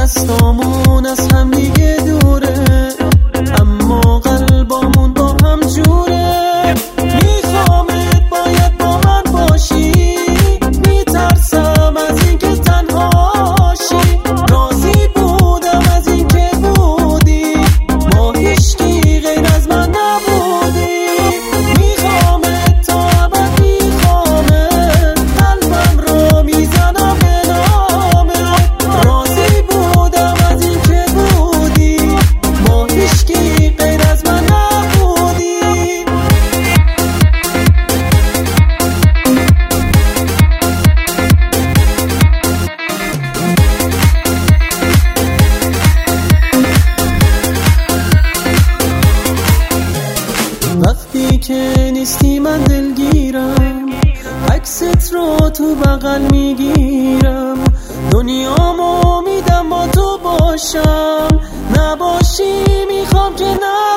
دستامون از هم دیگه دوره، اما قلبامون با هم جوره. میخوامت باید با من باشی، میترسم از این که تنهاشی. راضی بودم از این که بودی، ما هیچکی غیر از من نبودی. میخوامت تا ابد، میخوامت قلبم رو میزنم به نامت. راضی بودم از این که بودی، ما هیچکی غیر از من نبودی. وقتی که نیستی من دلگیرم، عکست رو تو بغل میگیرم. دنیامو میدم با تو باشم، نباشی میخوام که